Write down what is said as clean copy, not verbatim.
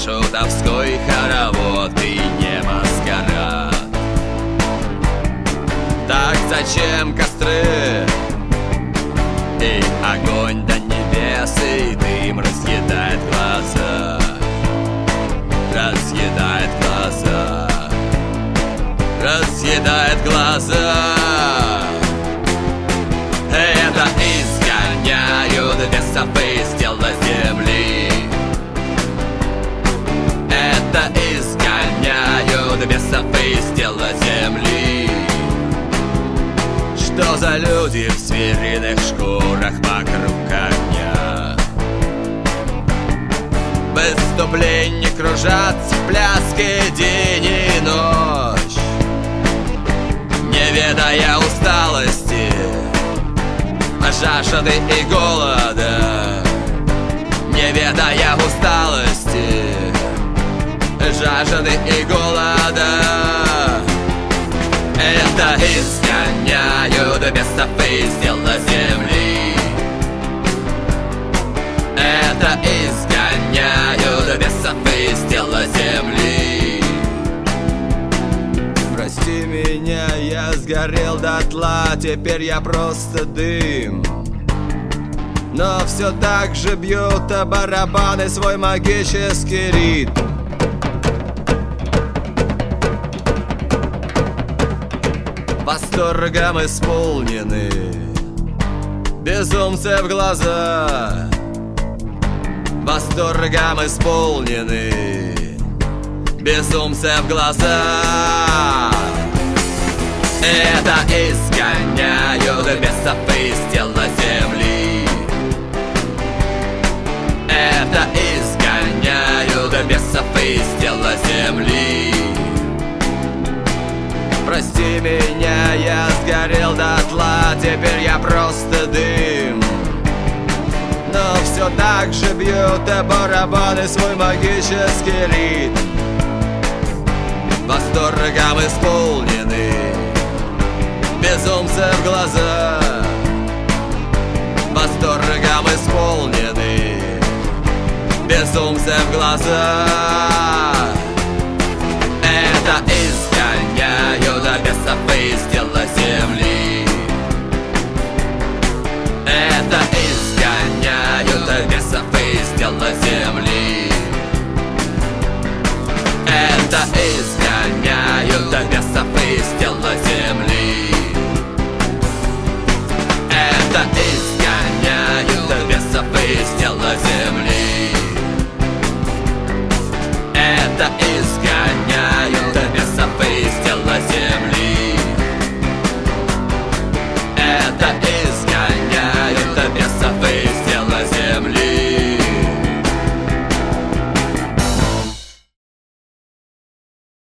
шутовской хоровод и не маскарад. Так зачем костры и огонь до небес, и дым разъедает глаза, разъедает глаза, разъедает глаза. Это изгоняют бесов из тела земли. Это изгоняют бесов из тела земли. Что за люди в звериных шкурах вокруг огня? В выступлении кружатся в пляске день и ночь, не ведая усталости, жажды и голода, не ведая усталости, жажды и голода. Это изгоняют бесов из тела земли. Это изгоняют бесов из тела земли. Прости меня, я сгорел дотла, теперь я просто дым. Но все так же бьют барабаны свой магический ритм. Восторгом исполнены безумцы в глаза. Восторгом исполнены безумцы в глаза. Это изгоняют бесов из тела земли. Это изгоняют бесов из тела земли. Прости меня, я сгорел дотла, теперь я просто дым. Но все так же бьют барабаны свой магический ритм. Восторгом исполнены безумцы в глаза. Восторгом исполнены безумцы в глаза. Это изгоняют бесов из тела земли. Это